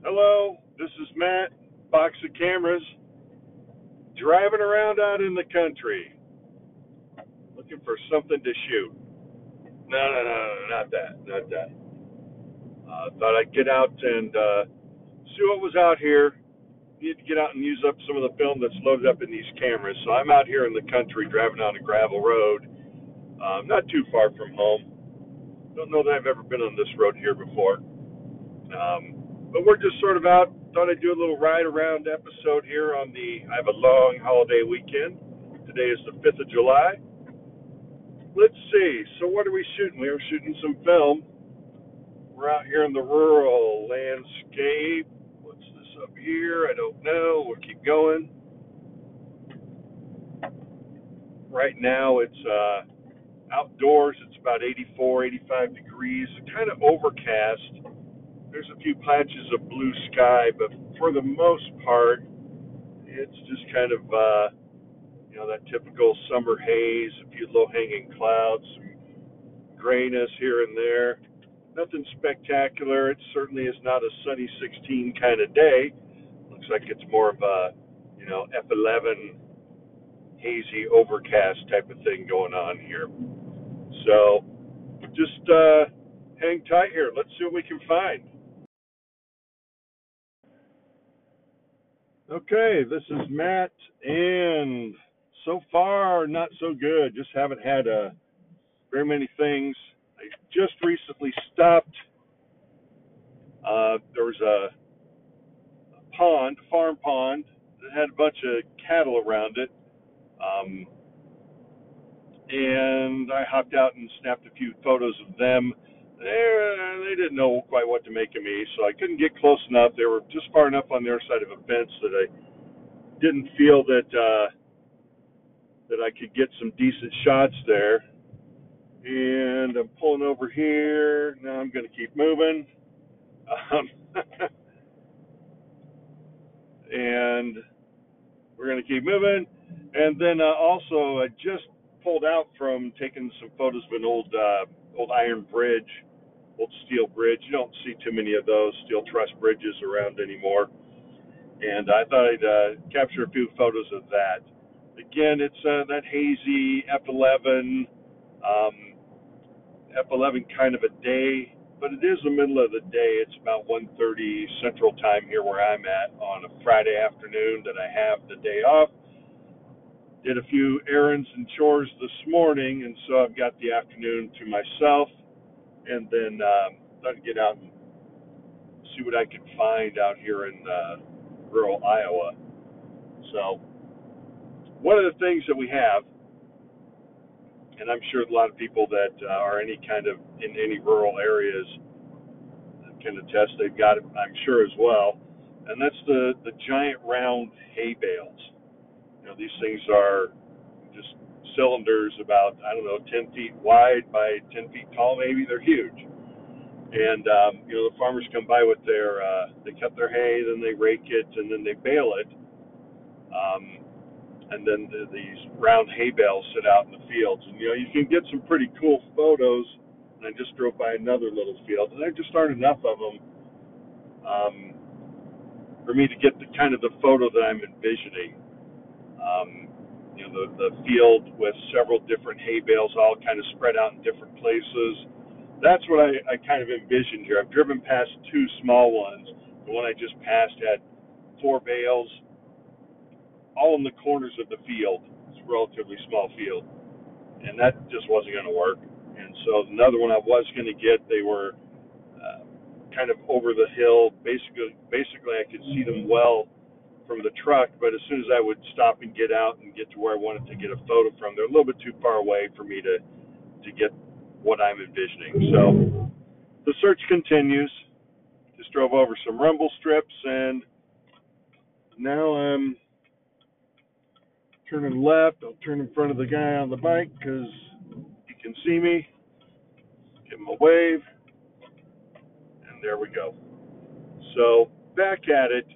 Hello, this is Matt, Box of Cameras, driving around out in the country, looking for something to shoot. No, not that. Thought I'd get out and see what was out here. Need to get out and use up some of the film that's loaded up in these cameras. So I'm out here in the country driving on a gravel road, not too far from home. Don't know that I've ever been on this road here before. But we're just sort of out. Thought I'd do a little ride around episode here on I have a long holiday weekend. Today is the 5th of July. Let's see. So what are we shooting? We are shooting some film. We're out here in the rural landscape. What's this up here? I don't know. We'll keep going. Right now it's outdoors. It's about 84, 85 degrees. Kind of overcast. There's a few patches of blue sky, but for the most part, it's just kind of, that typical summer haze, a few low-hanging clouds, some grayness here and there. Nothing spectacular. It certainly is not a sunny 16 kind of day. Looks like it's more of a, F11 hazy overcast type of thing going on here. So just hang tight here. Let's see what we can find. Okay, this is Matt, and so far not so good. Just haven't had very many things. I just recently stopped. There was a farm pond, that had a bunch of cattle around it, and I hopped out and snapped a few photos of them. They didn't know quite what to make of me, so I couldn't get close enough. They were just far enough on their side of a fence that I didn't feel that I could get some decent shots there. And I'm pulling over here. Now I'm going to keep moving. And we're going to keep moving. And then also, I just pulled out from taking some photos of an old iron bridge, old steel bridge. You don't see too many of those steel truss bridges around anymore. And I thought I'd capture a few photos of that. Again, it's that hazy F11, F11 kind of a day, but it is the middle of the day. It's about 1:30 Central Time here where I'm at on a Friday afternoon that I have the day off. Did a few errands and chores this morning, and so I've got the afternoon to myself, and then thought I'd get out and see what I could find out here in rural Iowa. So one of the things that we have, and I'm sure a lot of people that are in any rural areas can attest, they've got it, I'm sure, as well, and that's the giant round hay bales. These things are just cylinders about, 10 feet wide by 10 feet tall, maybe. They're huge. And, the farmers come by with they cut their hay, then they rake it, and then they bale it. And then these round hay bales sit out in the fields. And, you can get some pretty cool photos. And I just drove by another little field, and there just aren't enough of them for me to get the photo that I'm envisioning. The field with several different hay bales all kind of spread out in different places. That's what I kind of envisioned here. I've driven past two small ones. The one I just passed had 4 bales, all in the corners of the field. It's a relatively small field, and that just wasn't going to work. And so another one I was going to get, they were kind of over the hill. Basically, I could see them well from the truck, but as soon as I would stop and get out and get to where I wanted to get a photo from, they're a little bit too far away for me to get what I'm envisioning. So the search continues. Just drove over some rumble strips, and now I'm turning left. I'll turn in front of the guy on the bike because he can see me. Give him a wave, and there we go. So back at it.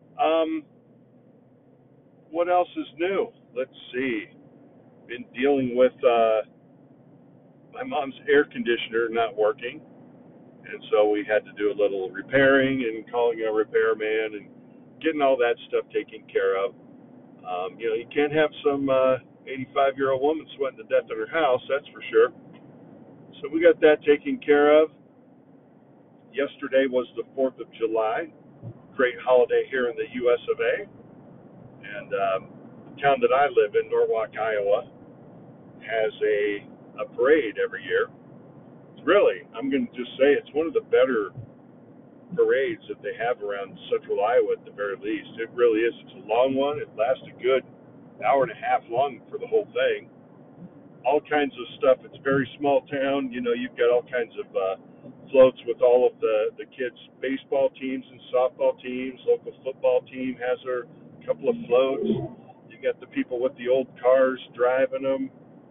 What else is new? Let's see. Been dealing with my mom's air conditioner not working. And so we had to do a little repairing and calling a repairman and getting all that stuff taken care of. You can't have some 85-year-old woman sweating to death in her house, that's for sure. So we got that taken care of. Yesterday was the 4th of July, great holiday here in the U.S. of A. And the town that I live in, Norwalk, Iowa, has a parade every year. Really, I'm going to just say it's one of the better parades that they have around central Iowa at the very least. It really is. It's a long one. It lasts a good hour and a half long for the whole thing. All kinds of stuff. It's a very small town. You've got all kinds of floats with all of the kids' baseball teams and softball teams. Local football team has their couple of floats. You got the people with the old cars driving them.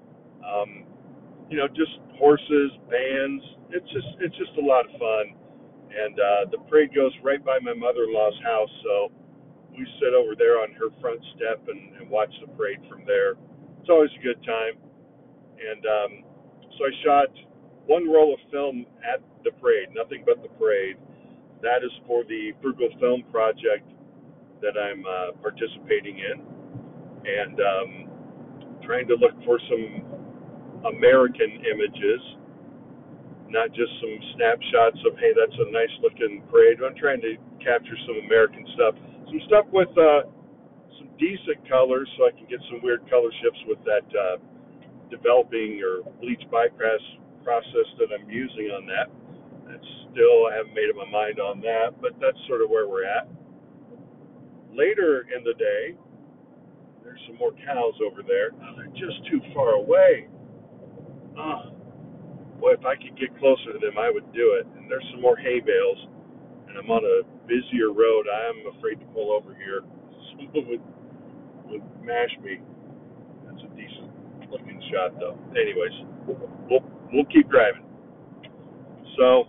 Just horses, bands. It's just a lot of fun. And the parade goes right by my mother-in-law's house, so we sit over there on her front step and watch the parade from there. It's always a good time. And so I shot one roll of film at the parade, nothing but the parade. That is for the Frugal Film Project that I'm participating in, and trying to look for some American images, not just some snapshots of, hey, that's a nice looking parade. I'm trying to capture some American stuff, some stuff with some decent colors, so I can get some weird color shifts with that developing or bleach bypass process that I'm using on that. I haven't made up my mind on that, but that's sort of where we're at. Later in the day, there's some more cows over there. Oh, they're just too far away. Oh, boy, if I could get closer to them, I would do it. And there's some more hay bales, and I'm on a busier road. I'm afraid to pull over here. Someone would mash me. That's a decent looking shot, though. Anyways, we'll keep driving. So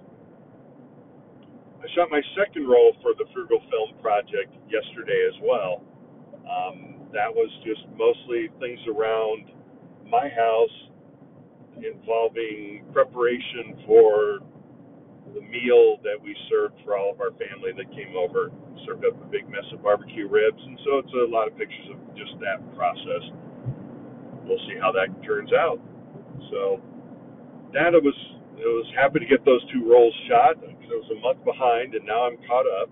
I shot my second roll for the Frugal Film Project yesterday as well. That was just mostly things around my house involving preparation for the meal that we served for all of our family that came over. Served up a big mess of barbecue ribs, and so it's a lot of pictures of just that process. We'll see how that turns out. So that it was happy to get those two rolls shot because I was a month behind, and now I'm caught up.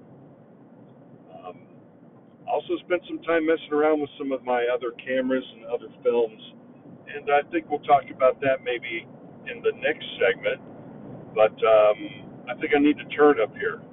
Also spent some time messing around with some of my other cameras and other films, and I think we'll talk about that maybe in the next segment. But I think I need to turn up here.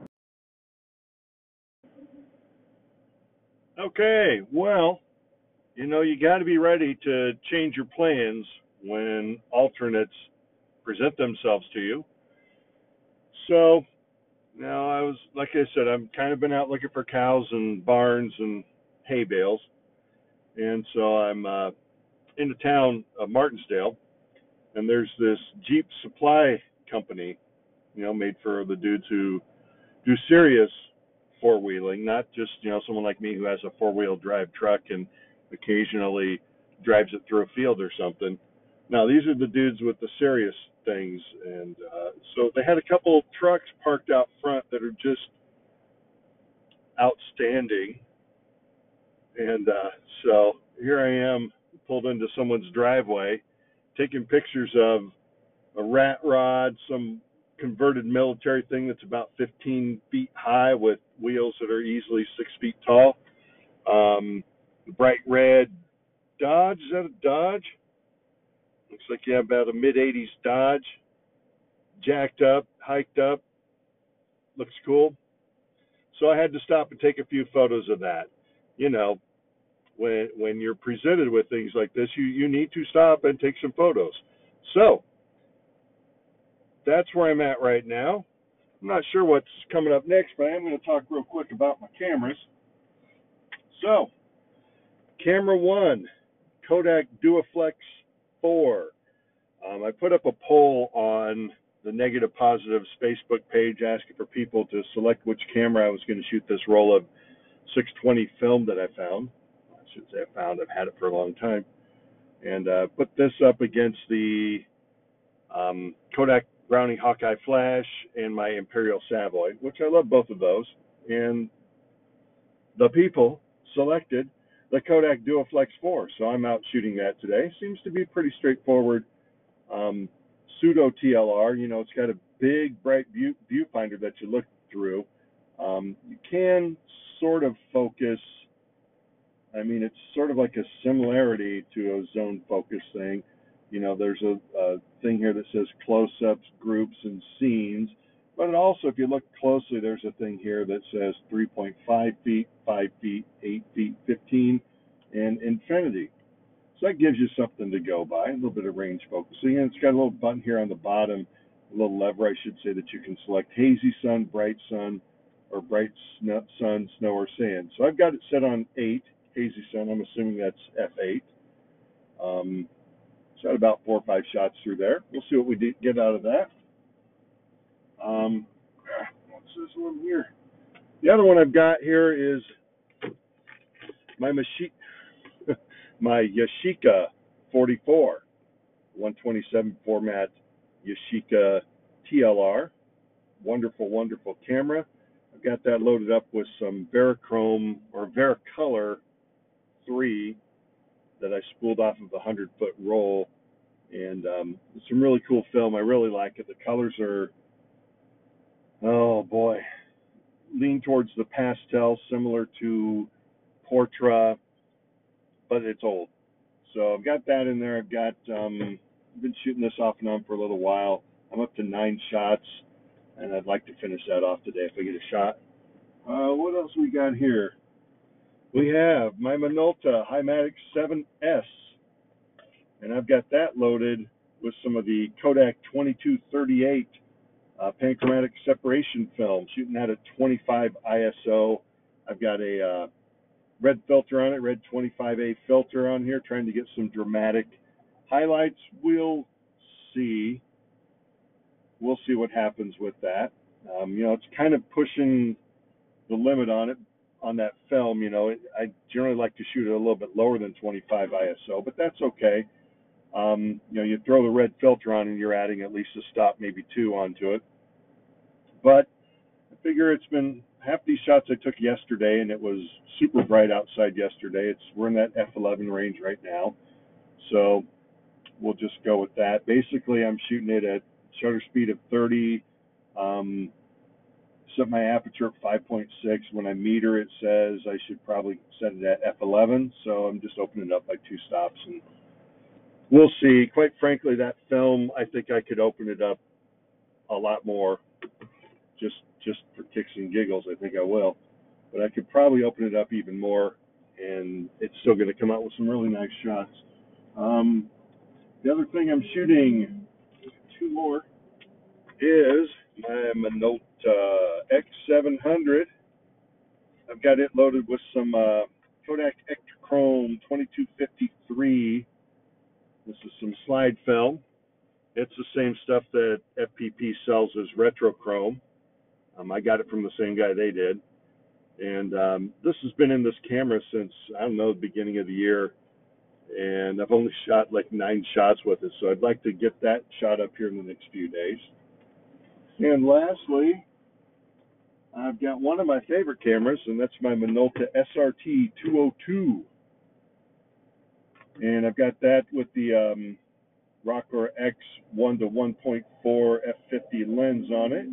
Okay, well, you got to be ready to change your plans when alternates present themselves to you. So now like I said, I've kind of been out looking for cows and barns and hay bales, and so I'm in the town of Martinsdale, and there's this Jeep supply company, made for the dudes who do serious four-wheeling, not just, someone like me who has a four-wheel drive truck and occasionally drives it through a field or something. Now, these are the dudes with the serious things, and so they had a couple trucks parked out front that are just outstanding, and so here I am pulled into someone's driveway, taking pictures of a rat rod, some converted military thing that's about 15 feet high with wheels that are easily 6 feet tall. The bright red Dodge, is that a Dodge? Looks like you have about a mid-80s Dodge, jacked up, hiked up, looks cool. So I had to stop and take a few photos of that. When you're presented with things like this, you need to stop and take some photos. So that's where I'm at right now. I'm not sure what's coming up next, but I am going to talk real quick about my cameras. So, camera one, Kodak Duaflex 4. I put up a poll on the Negative Positives Facebook page asking for people to select which camera I was going to shoot this roll of 620 film that I found. I should say I found. I've had it for a long time. And put this up against the Kodak Brownie Hawkeye Flash and my Imperial Savoy, which I love both of those. And the people selected the Kodak Duoflex 4, so I'm out shooting that today. Seems to be pretty straightforward. Pseudo TLR, it's got a big, bright viewfinder that you look through. You can sort of focus. I mean, it's sort of like a similarity to a zone focus thing. There's a thing here that says close-ups, groups, and scenes. But also, if you look closely, there's a thing here that says 3.5 feet, 5 feet, 8 feet, 15, and infinity. So that gives you something to go by, a little bit of range focusing. And it's got a little button here on the bottom, a little lever, I should say, that you can select hazy sun, bright sun, or bright sun, snow, or sand. So I've got it set on 8, hazy sun. I'm assuming that's F8. So about 4 or 5 shots through there. We'll see what we get out of that. What's this one here? The other one I've got here is my my Yashica 44, 127 format Yashica TLR. Wonderful, wonderful camera. I've got that loaded up with some Verichrome or Vericolor 3 that I spooled off of a 100-foot roll. And it's some really cool film. I really like it. The colors are, oh boy, lean towards the pastel, similar to Portra, but it's old. So I've got that in there. I've been shooting this off and on for a little while. I'm up to 9 shots, and I'd like to finish that off today if I get a shot. What else we got here? We have my Minolta Himatic 7S, and I've got that loaded with some of the Kodak 2238 panchromatic separation film, shooting that at 25 ISO. I've got a red filter on it, red 25A filter on here, trying to get some dramatic highlights. We'll see. We'll see what happens with that. It's kind of pushing the limit on it, on that film. I generally like to shoot it a little bit lower than 25 ISO, but that's okay. You throw the red filter on and you're adding at least a stop, maybe 2 onto it. But I figure it's been half these shots I took yesterday, and it was super bright outside yesterday. We're in that F11 range right now, so we'll just go with that. Basically, I'm shooting it at shutter speed of 30. Set my aperture at 5.6. When I meter, it says I should probably set it at F11. So I'm just opening it up by 2 stops, and we'll see. Quite frankly, that film, I think I could open it up a lot more, just for kicks and giggles. I think I will, but I could probably open it up even more, and it's still going to come out with some really nice shots. The other thing I'm shooting, 2 more, is my Minolta X700. I've got it loaded with some Kodak Ektachrome 2253. This is some slide film. It's the same stuff that FPP sells as Retrochrome. I got it from the same guy they did. And this has been in this camera since, I don't know, the beginning of the year. And I've only shot like 9 shots with it. So I'd like to get that shot up here in the next few days. And lastly, I've got one of my favorite cameras, and that's my Minolta SRT 202. And I've got that with the Rokkor X 1 to 1.4 f50 lens on it.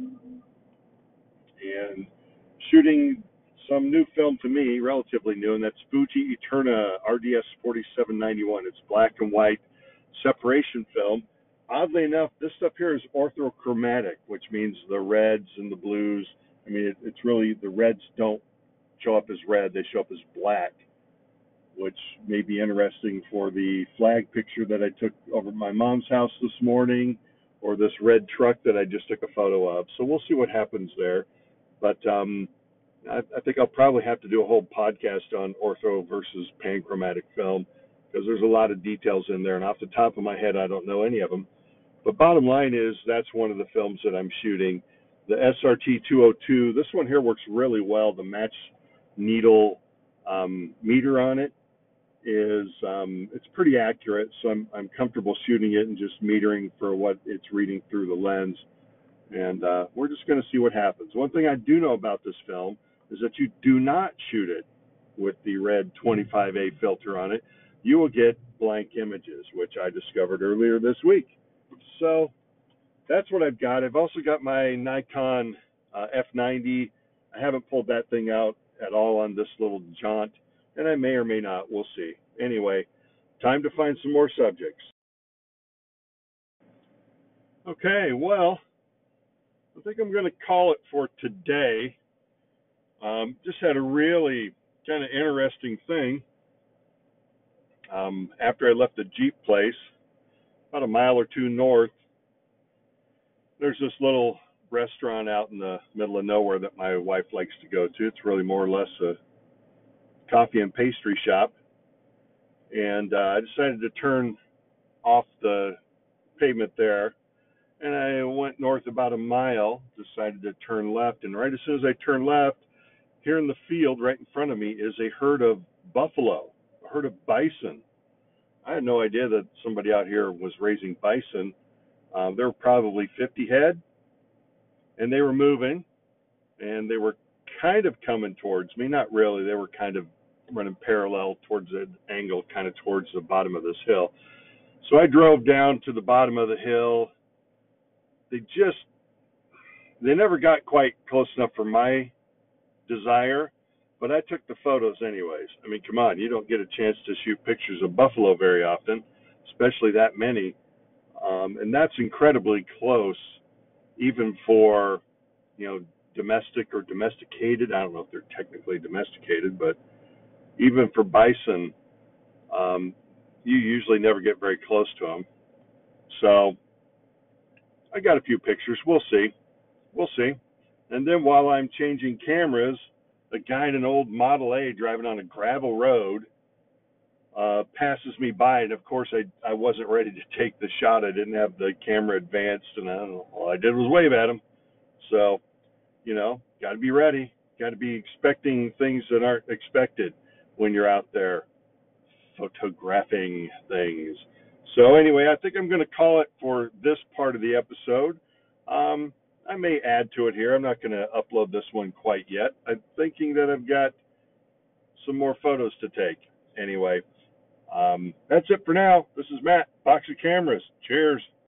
And shooting some new film to me, relatively new, and that's Fuji Eterna RDS 4791. It's black and white separation film. Oddly enough, this stuff here is orthochromatic, which means the reds and the blues, it's really, the reds don't show up as red, they show up as black, which may be interesting for the flag picture that I took over at my mom's house this morning, or this red truck that I just took a photo of. So we'll see what happens there. But I think I'll probably have to do a whole podcast on ortho versus panchromatic film, because there's a lot of details in there, and off the top of my head, I don't know any of them. But bottom line is, that's one of the films that I'm shooting. The SRT 202, this one here works really well. The match needle meter on it is it's pretty accurate, so I'm comfortable shooting it and just metering for what it's reading through the lens. And we're just going to see what happens. One thing I do know about this film is that you do not shoot it with the red 25A filter on it. You will get blank images, which I discovered earlier this week. So that's what I've got. I've also got my Nikon F90. I haven't pulled that thing out at all on this little jaunt, and I may or may not. We'll see. Anyway, time to find some more subjects. Okay, well, I think I'm going to call it for today. Just had a really kind of interesting thing. After I left the Jeep place, about a mile or two north, there's this little restaurant out in the middle of nowhere that my wife likes to go to. It's really more or less a coffee and pastry shop. And I decided to turn off the pavement there. And I went north about a mile, decided to turn left. And right as soon as I turned left, here in the field right in front of me is a herd of buffalo, a herd of bison. I had no idea that somebody out here was raising bison. There were probably 50 head, and they were moving, and they were kind of coming towards me. Not really. They were kind of running parallel towards an angle, kind of towards the bottom of this hill. So I drove down to the bottom of the hill. They never got quite close enough for my desire, but I took the photos anyways. I mean, come on, you don't get a chance to shoot pictures of buffalo very often, especially that many. And that's incredibly close, even for, domestic or domesticated. I don't know if they're technically domesticated, but even for bison, you usually never get very close to them. So I got a few pictures. We'll see. We'll see. And then while I'm changing cameras, a guy in an old Model A driving on a gravel road passes me by, and of course I wasn't ready to take the shot. I didn't have the camera advanced, and all I did was wave at him. So, got to be ready. Got to be expecting things that aren't expected when you're out there photographing things. So anyway, I think I'm going to call it for this part of the episode. I may add to it here. I'm not going to upload this one quite yet. I'm thinking that I've got some more photos to take. Anyway, that's it for now. This is Matt, Box of Cameras. Cheers.